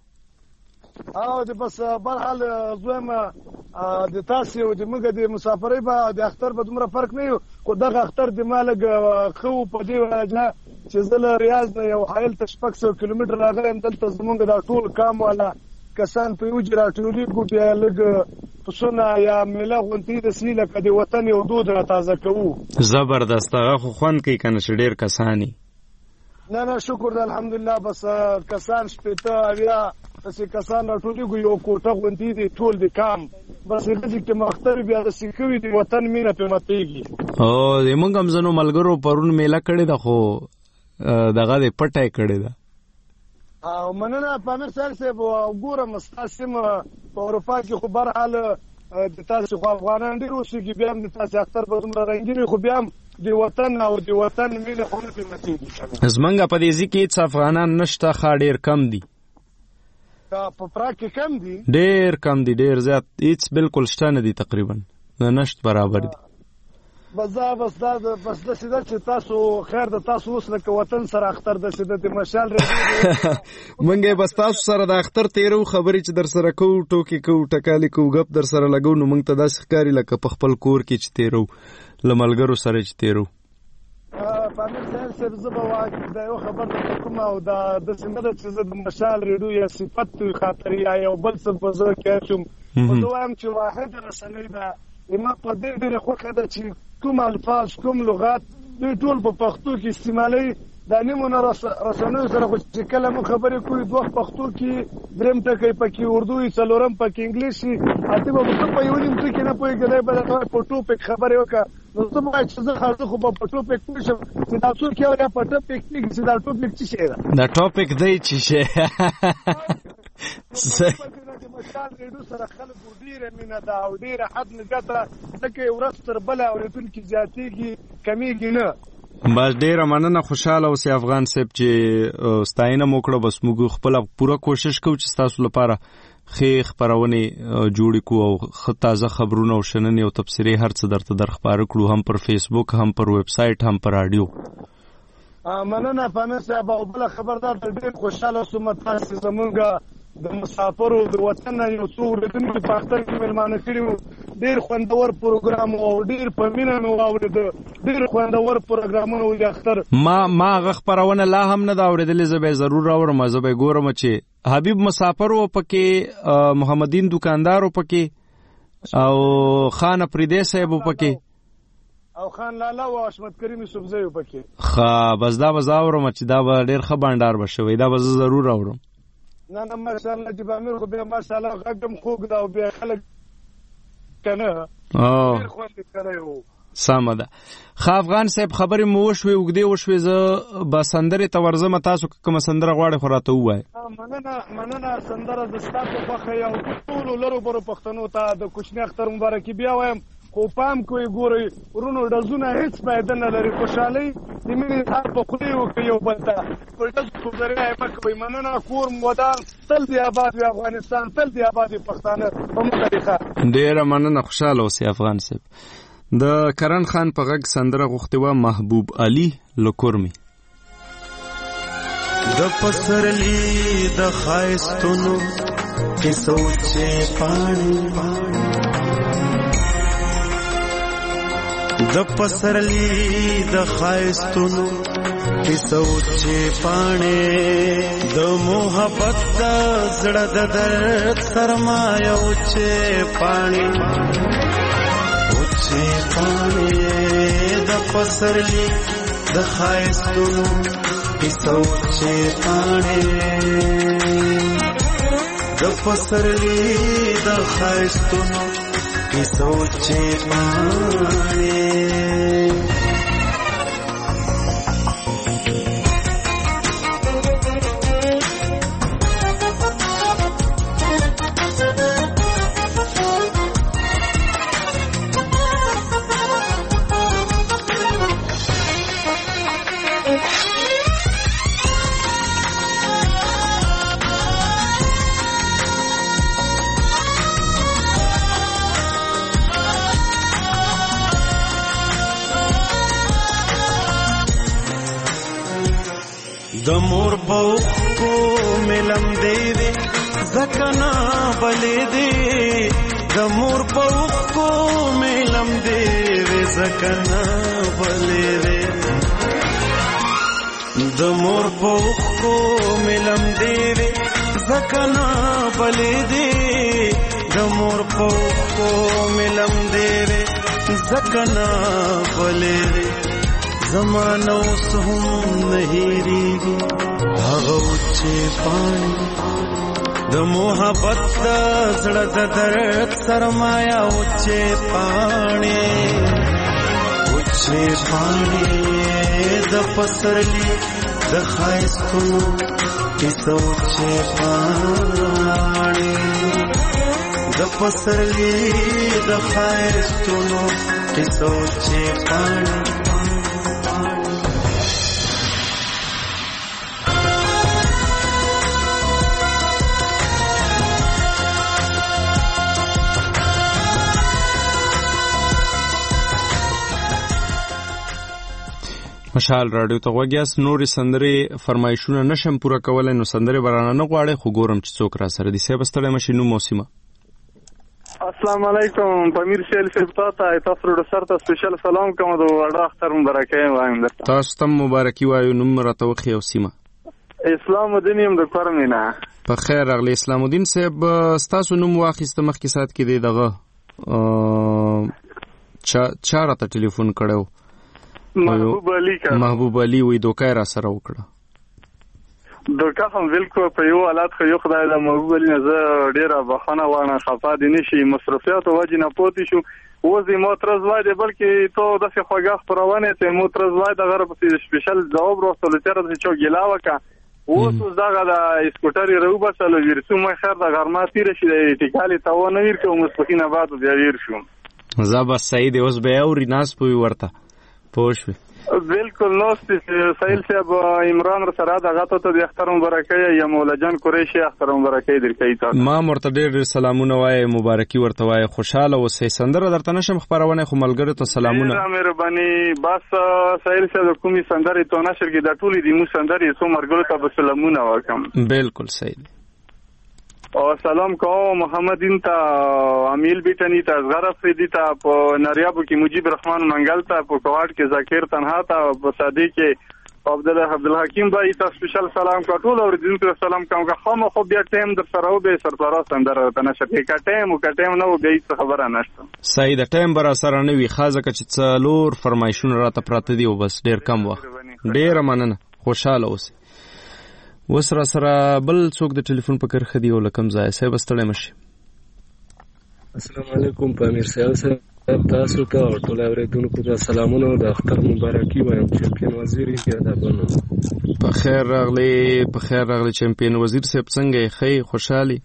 Speaker 16: او د بس برحال زویم د تاسې او د موږ د مسافرۍ به د اختر به دومره فرق نه وي خو دغه اختر د ما لږ ښه و په دې وجه چې زه له ریاض نه یو حایل ته شپږ سوه کیلومتر راغلی یم دلته زمونږ دا ټول کام والا کسان په یو ځای راټولېږو بیا لږ پسونه یا میله غونتې داسې لکه د وطن یو دود را تازه کوو
Speaker 1: زبردست هغه خو خوند کوي که نه چې ډېر کسان
Speaker 16: نه نه شکر ده الحمدلله بس کسان شپېته اویا داسې کسان راټولېږو یو کوټه غوندې دي ټول د کام بس هغه چې مختر بیا داسې ښه وي د وطن مینه پرې ماتېږي
Speaker 1: او زموږ هم ځینو ملګرو پرون میله کړې ده خو دغه دې پټه یې کړې ده
Speaker 16: او مننه پامیر صاحب صاحب ګورم ستاسو سیمه په اروپا کې خو برحال د تاسو خو افغانان ډېر اوسېږي بیا هم د تاسو اختر به دومره رنګین وي خو بیا هم د وطن او د وطن مینه خو نه پرې ماتېږي
Speaker 1: زمونږ په دې ځای کې هېڅ افغانان نشته ښه ډېر کم دي
Speaker 16: په پراګ کې کم دي
Speaker 1: ډېر کم دي ډېر زیات هېڅ بالکل شته نه دي تقریبا نه نشت برابر دي
Speaker 16: بس دا بس دا بس داسې ده چې تاسو خیر د تاسو اوس لکه وطن سره اختر داسې ده د مشال
Speaker 1: موږ یې بس تاسو سره د اختر تېرو خبرې چې در سره کوو ټوکې کوو ټکالې کوو ګپ در سره لګو نو موږ ته داسې ښکاري لکه په خپل کور کې چې تېرو له ملګرو سره چې تېرو
Speaker 16: پامیر صاحب صاحب زه به دا یو خبر درته کوم او دا داسې نه ده چې زه د مشال ریډیو یا صفت خاطر یا یو بل څه په زړه کې اچوم خو زه وایم چې واحده رسنۍ ده زما په دې ډېره خوښه ده چې کوم الفاظ کوم لغات دوی ټول په پښتو کې استعمالوي دا نیمونه رسنیو سره خو چې کله موږ خبرې کوو دوه پښتو کې درېیم ټکی پکې اردو وي څلورم پکې انګلیش وي اته به ته په یو نیم ټکي نه پوهېږې دی به درته په ټوپک خبرې وکړه نو زه به وایم چې زه خالص خو به په ټوپک پوه شم چې دا څوک یو یا په ټوپک کېږي چې دا ټوپک څه شی ده
Speaker 1: دا ټوپک دی چې شی
Speaker 16: مشال ریډیو سره خلکو ډېره مینه ده او ډېره حد نه ګټه ځکه یې ورځ تر بله اورېدونکي زیاتېږي کمیږي نه
Speaker 1: بس ډېره مننه خوشحاله اوسئ افغان صاحب چې ستاینه مو وکړه بس موږ خپله پوره کوشش کوو چې ستاسو لپاره ښې خپرونې جوړې کړو او ښه تازه خبرونه او شننې او تبصرې هر څه درته در خپاره کړو هم پر فیسبوک هم پر ویب سایټ هم پر راډیو
Speaker 16: مننه پامیر صاحب او بله خبردار ته ډېر خوشحاله سوم تاسې زمونږ د مسافرو د وطن نه یو څو اورېدونکي په اختر کې مېلمانه کړي وو ډیر خوندور پروګرام او ډیر په مینه مو واورید ډیر خوندور پروګرامونه و اختر
Speaker 1: ما ما غ خبرونه لا هم نه دا اوریدلې زه به ضرور اورم زه به ګورم چې حبیب مسافر و پکې محمدین دکاندار و پکې او خان پریدې صاحب و پکې
Speaker 16: او خان لالا او حشمت کریم یوسفزئی و پکې
Speaker 1: خا بس دا به اورم چې دا به ډیر ښه بانډار بشوي دا به ضرور اورم
Speaker 16: نه نه ماشاءالله چې به امیر خو به ماشاءالله غږم خوږ دا او بیا خلک کنه
Speaker 1: او سمه ده. خا افغان صاحب خبرې مو وشوي وګدې وشوي زه به سندرې ته ورځم تاسو کومه سندره غواړئ خو راته ووایئ.
Speaker 16: مننه مننه سندره د ستا په خوښه یو ټولو لرو برو پښتنو ته د کوچني اختر مبارکي بیا وایم خو پام کوئ ګورئ ورونو ډزونه هېڅ فایده نه لري خوشحالۍ د مینې اظهار په خولې وکړئ یو بل ته په ډز په ذریعه یې مه کوئ. مننه کور مو ودان تل دې آباد وي افغانستان تل دې آباد وي پښتانه په موږ طریقه
Speaker 1: ډېره مننه خوشحاله اوسئ افغان صاحب. د کرن خان په غږ سندره غوښتې وه محبوب علي له کورمې.
Speaker 17: د پسرلی د ښایستونو کیسو چې پاڼې د پسرلی د ښایستونو کیسو چې پاڼې د محبت د زړه د درد سرمایه و چې پاڼې چې پاڼې د پسرلی د ښایستونو کیسو چې پاڼې د پسرلی د ښایستونو کیسو چې پاڼې د مور په اوښکو مې لمدې وې ځکه نه بلې دې د مور په اوښکو مې لمدې وې ځکه نه بلې دې د مور په اوښکو مې لمدې وې ځکه نه بلې دې د مور په اوښکو مې لمدې وې ځکه نه بلې دې زمانه اوس هم نه هېرېږي هغه چې پاڼې د محبت د زړه د درد سرمایه و چې پاڼې و چې پاڼې د پسرلي د ښایستونو کیسو چې پاڼې د پسرلي د ښایستونو کیسو چې پاڼې
Speaker 1: مشال راډیو ته غوږ یاست. نورې سندرې فرمایشونه نشم پوره کولی نو سندرې به رانه نه غواړئ خو ګورم چې څوک را سره دي. صاحب ستړی مه شئ نوم او سیمه.
Speaker 10: السلام علیکم پمیر شیل صاحب تاته تاسو پروډوسر ته سپیشل سلام کوم د وړه اختر مبارکي وایم درته.
Speaker 1: تاسو ته مبارکي وایو. نوم راته وښیئ او سیمه.
Speaker 10: اسلام الدین یم د کورمې نه.
Speaker 1: په خیر راغلی اسلام الدین صاحب. ستاسو نوم واخیسته مخکې ساعت کې دی دغه چا راته ټلیفون کړی و
Speaker 10: محبوب علي کا
Speaker 1: محبوب علي وی دوکای را سره وکړه.
Speaker 10: دوکا هم بالکل په یو حالت خو یو خدای د محبوب علي نه زه ډیره بخښنه غواړم خفا دي نشي مصرفیاتو وجې نه پوتې شو اوس یې معترض وای دی بلکې تو داسې خوږه خپرونه ته معترض وای دغه په سپیشل جواب راستلو چېرته چې چا ګیلا وکړه اوس اوس دغه د اسکوټر راوباسلو ویرسو مې خیر د غرمه تېره شي د ټیکالې ته ونه ویر کوم ماسپښین بعد بیا ویر شوم.
Speaker 1: زه بس صحیح دی اوس به اوري ناس پوي ورته پوه شوې.
Speaker 10: بالکل نوست سایل صاحب عمران را سره دغه ته د اختر مبارکي یا مولا جان قریشي اختر مبارکي درکې تاسو.
Speaker 1: ما مرته ډېر سلامونه وای مبارکي ورته وای خوشاله اوسئ. سندره درته نشم خبرونه خو ملګرو ته سلامونه.
Speaker 10: ډېره مهرباني. بس سایل صاحب کومي سندره ته نشر کې د ټولې د مو سندره سو مرګرو ته سلامونه وکم.
Speaker 1: بالکل صحیح.
Speaker 10: او سلام کوم محمدین ته امیل بیٹنی ته اصغر افریدی ته په نریابو کې مجیب رحمان منګل ته په کوهاټ کې ذکر تنها ته په سادی کې عبدالله عبدالحکیم بای ته سپیشل سلام کا ټول اوریدونکو سلام کوم که خو مخ بیا ټیم در سره و به سرپرست اندر ته نشه کې کا ټیم او کا ټیم نو به هیڅ خبره نشته
Speaker 1: صحیح د ټیم بر سره نه وی خاصه چې څلور فرمایشونه راته پراته دی او بس ډیر کم وخت ډیر مننه خوشاله اوسئ. وس را سره بل څوک د ټلیفون په کرخه دی او لکم ځای صاحب ستړی مشي.
Speaker 18: السلام علیکم پامیر صاحب صاحب تاسو ته او ټول اوریدونکو ته سلامونه او د اختر مبارکي وایم. چمپیون وزیر یې ادبونه
Speaker 1: په خیر راغلی په خیر راغلی چمپیون وزیر صاحب څنګه خې خوشحالي؟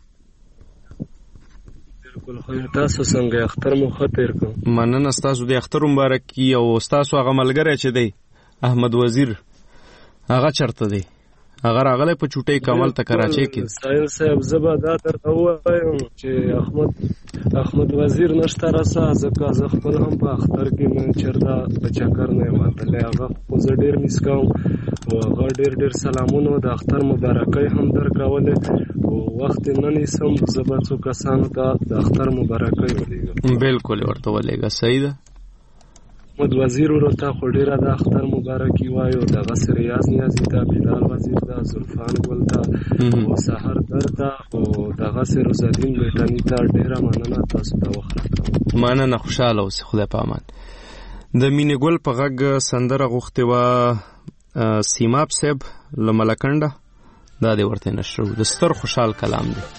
Speaker 18: بالکل خیر تاسو څنګه اختر مو خطر کوم؟
Speaker 1: مننه تاسو د اختر مبارکي او تاسو هغه ملګری چې دی احمد وزیر هغه چرته دی؟ هغه راغلی په چوټۍ کمال ته کراچۍ کې.
Speaker 18: سایل صاحب زه به دا درته ووایم چې احمد احمد وزیر نشته راسه ځکه زه خپل هم په اختر کې نه چېرته په چکر نه یم وتلی. هغه خو زه ډېر میس کوم او هغه ډېر ډېر سلامونه د اختر مبارکۍ هم درکولې او وخت یې نه نیسم. زه به څو کسانو ته د اختر مبارکۍ ولېږم.
Speaker 1: بالکل ورته ولېږه صحیح ده.
Speaker 18: احمد وزیر ورته خو ډېره د اختر مبارکي وایو دغسې ریاض نیازي ته بلال وزیر ته زلفان ګل ته او سحر در ته او دغسې روزالدین بیټني ته ډېره مننه تاسو ته وخت راکوم.
Speaker 1: مننه خوشحاله اوسئ خدای په امان. د مینې ګل په غږ سندره غوښتې وه سیماب صاحب له ملکنډه دا دې ورته نشرو د ستر خوشحال کلام دی.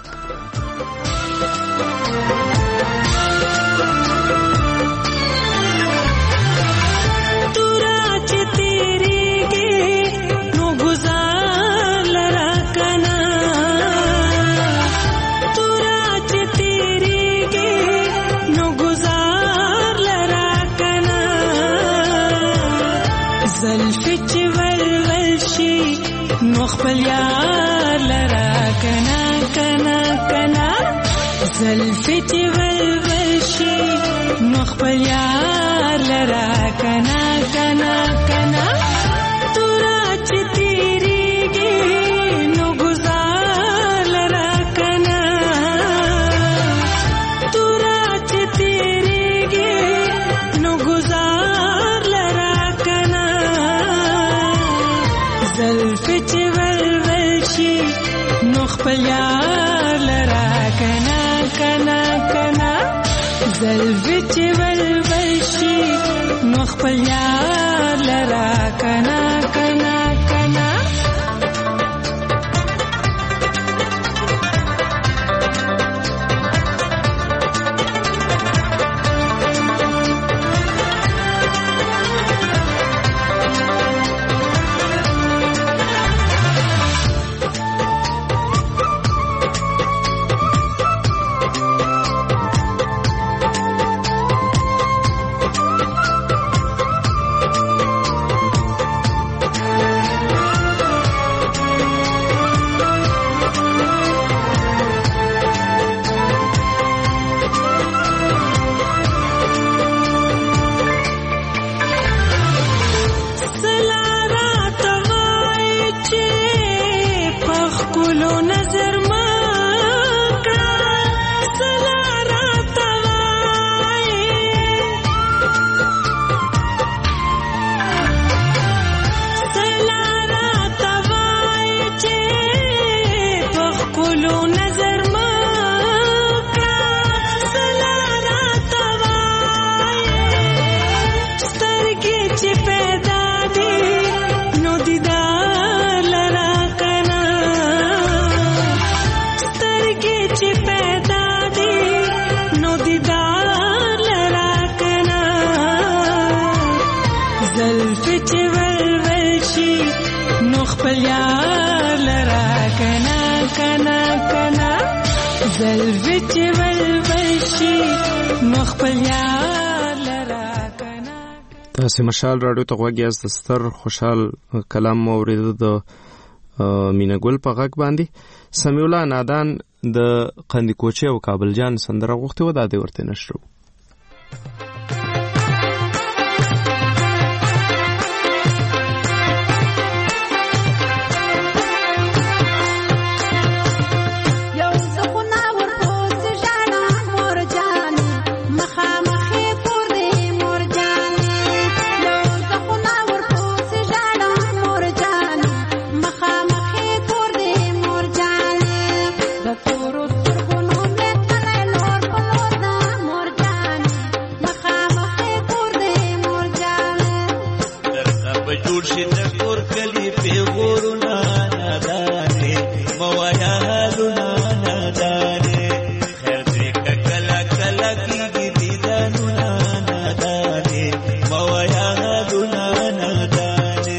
Speaker 14: خپل یار لرا کنا کنا کنا زلفی چې ولول شي نو خپل یار لرا کنا کنا کنا تورا چې تیریږي نو گزار لرا کنا تورا چې تیریږي نو گزار لرا کنا زلفی چې نو خپل یار لرا کنا کنا کنا زلفی چې ولول شي نو خپل یار لرا کنا کنا کنا
Speaker 1: تاسې مشال راډیو ته غوږ یاست. د ستر خوشحال کلام مو اورېده د مینه ګل په غږ باندې. سمیع الله نادان د قندي کوچې او کابل جان سندره غوښتې وه دا دې ورته نشرو.
Speaker 14: یو
Speaker 19: جوړ شي د کور کلی پیغورونه نادانې موایا حالونه نادانې خیر دې کله کله کېږي دیدنونه نادانې موایا حالونه نادانې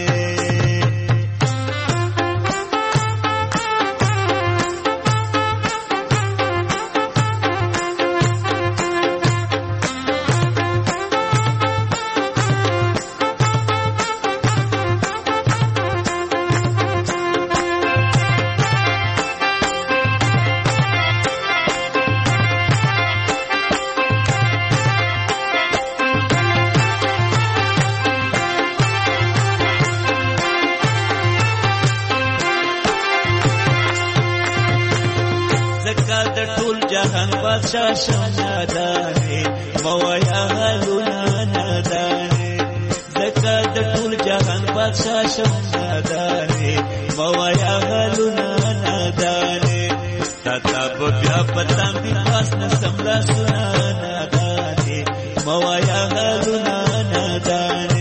Speaker 19: شاشنادانه موایا حالونه نادانه زکه د ټول جهان بادشاہ شمنادانه موایا حالونه نادانه تا په بیا پتام دی پاس نه سملا سنا نادانه موایا حالونه نادانه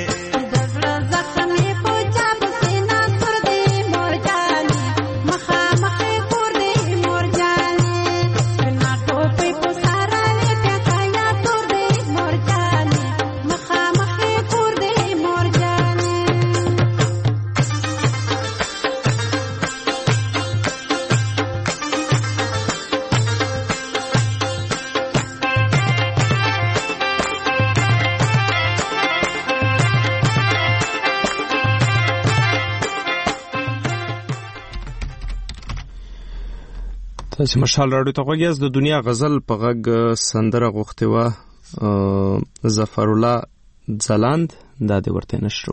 Speaker 1: تاسو مشال راډیو ته غوږیاست. د دنیا غزل په غږ سندره غوښتې وه ظفر الله ځلاند، دا دې ورته نشرو.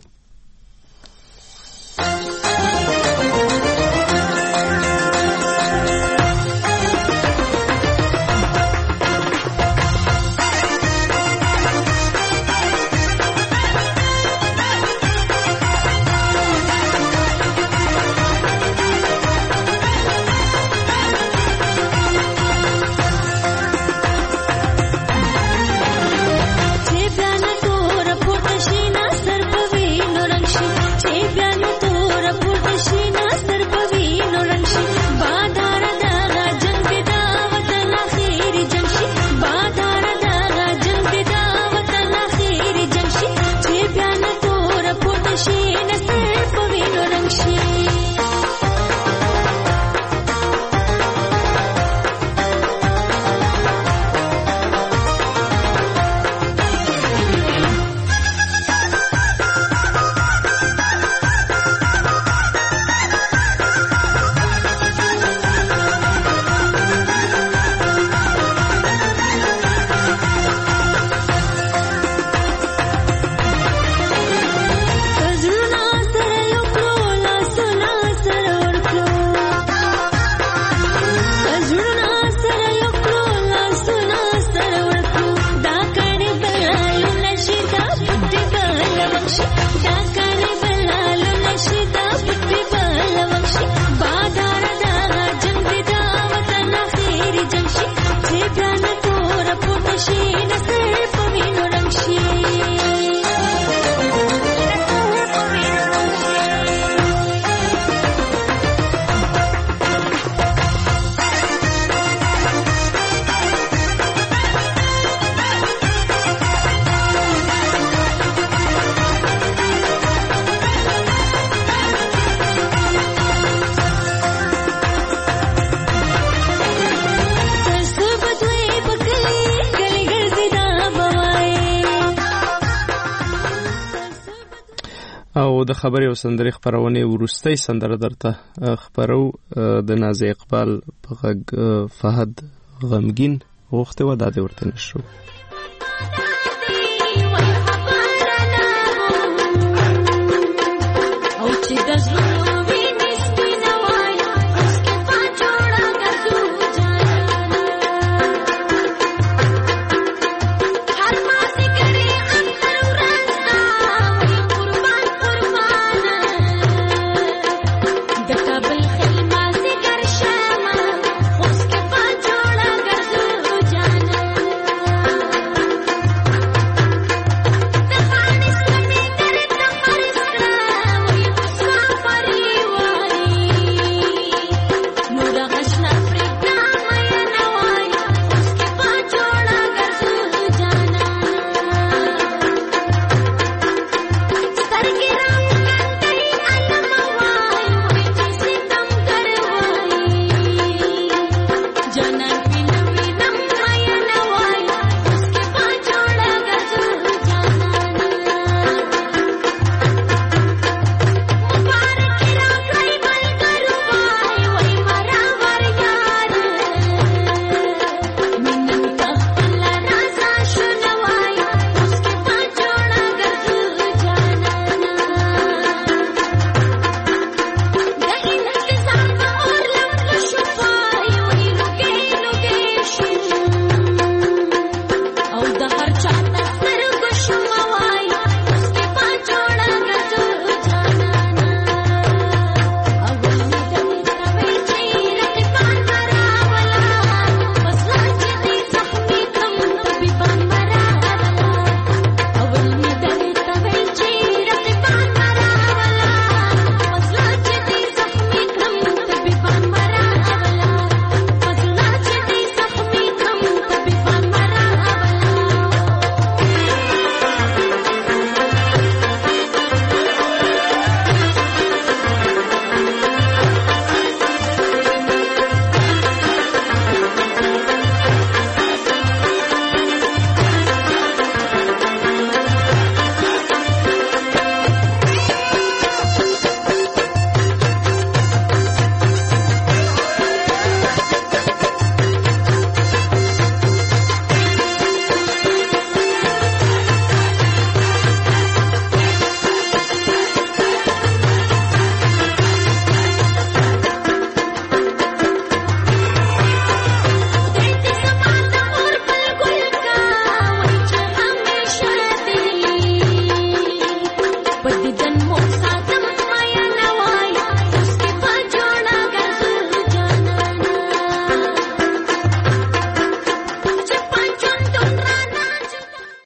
Speaker 1: او د خبري او سندري خبرونه ورستۍ سندره درته خبرو د نازي اقبال په غږ فهد غمگین غوښته و دا دې ورته نشو.